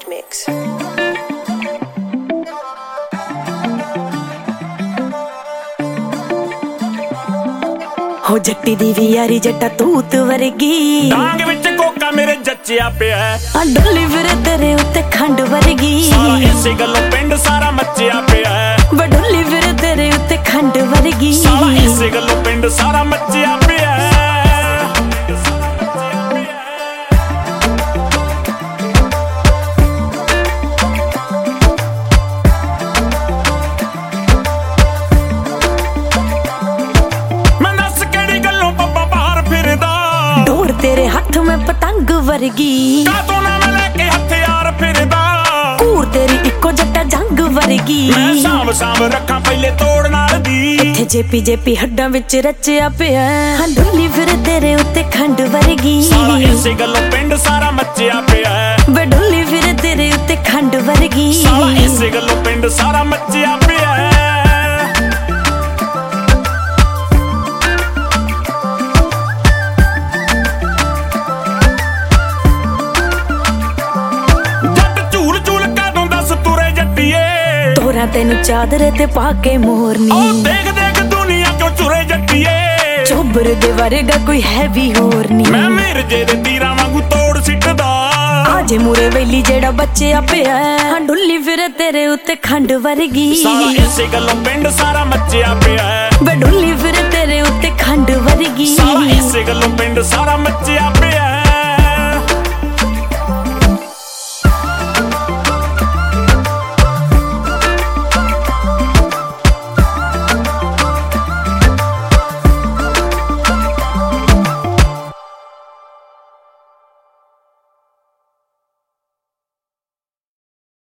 mix. हो जट्टी दी we यारी जट्टा तूत वर्गी डांग विच कोका मेरे जच्चिया पिया आ डोली फिर तेरे उत्ते खंड वर्गी इसे गल्लों पिंड सारा मच्चिया पिया बडोली फिर तेरे उत्ते खंड वर्गी इसे गल्लों पिंड सारा मच्चिया पिया तेरे हाथ में पतंग वर्गी कातों ना मैं लेके हथियार फिरदा कूर तेरी इको जट्टा जंग वर्गी मैं साम साम रखा पहले तोड़ नाल दी इत्थे जेपी जेपी हड्डां विच रचिया पिया हां डोली फिर तेरे उत्ते खंड वर्गी इसे गल्लों पिंड सारा मच्चिया पिया बडोली फिर तेरे उत्ते खंड वर्गी इसे गल्लों पिंड सारा मच्चिया पिया तेनू चादरे ते पाके मोरनी देख देख दुनिया क्यों चुरे जट्टिए चोबर दे वर्गा कोई है भी होर नी मैं मिर्जे दे तीरां वांगू तोड़ सिटदा आजे मुरे वेली जेड़ा बच्चे पिया हां डुल्ली फिर तेरे उत्ते खंड वर्गी इसे गल्लों पिंड सारा मच्चिया पिया बडुल्ली फिर तेरे उत्ते खंड वर्गी इसे गल्लों पिंड सारा मच्चिया पिया